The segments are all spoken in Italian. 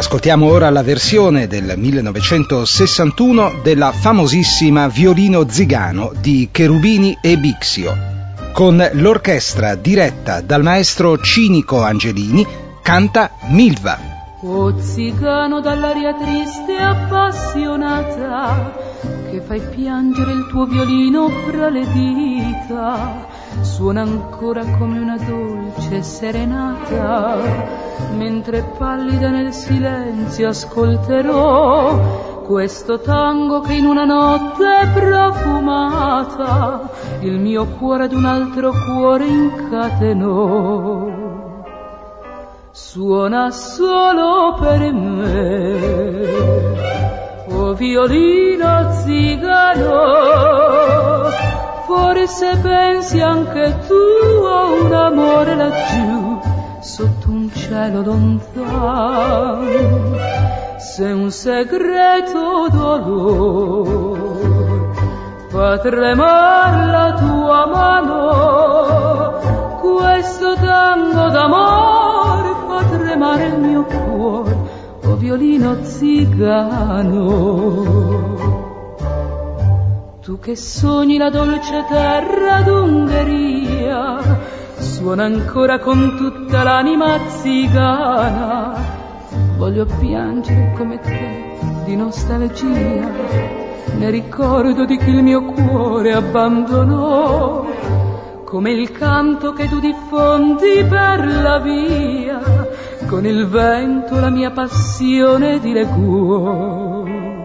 Ascoltiamo ora la versione del 1961 della famosissima Violino Zigano di Cherubini e Bixio, con l'orchestra diretta dal maestro Cinico Angelini. Canta Milva. O zigano dall'aria triste e appassionata, che fai piangere il tuo violino fra le dita, suona ancora come una dolce serenata, mentre pallida nel silenzio ascolterò questo tango che in una notte profumata il mio cuore ad un altro cuore incatenò. Suona solo per me, o violino zigano, forse pensi anche tu a un amore laggiù, sotto un cielo lontano, se un segreto dolore fa tremar la tua mano, questo tango d'amore fa tremare il mio cuore, o violino zigano. Tu che sogni la dolce terra d'Ungheria, suona ancora con tutta l'anima zigana. Voglio piangere come te di nostalgia, ne ricordo di chi il mio cuore abbandonò, come il canto che tu diffondi per la via, con il vento la mia passione dileguò.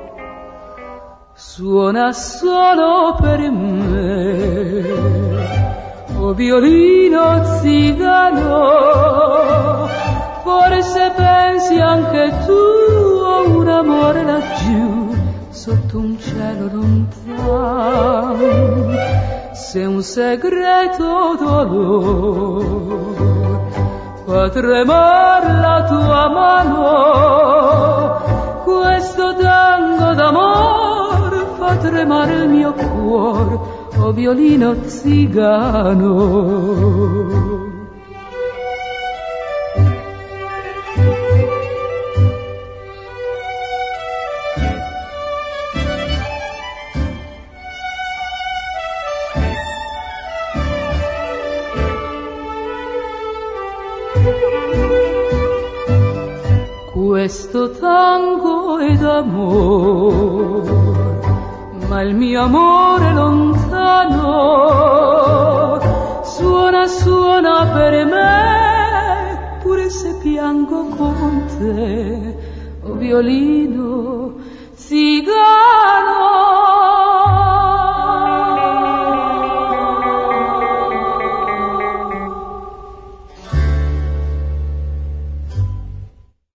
Suona solo per me, o violino zigano, forse pensi anche tu a un amore laggiù, sotto un cielo lontano, se un segreto dolore fa tremar la tua mano, questo tango d'amore fa tremare il mio cuore, o violino zigano. Questo tango è d'amore, ma il mio amore lontano suona, suona per me, pure se piango con te, o violino zigano.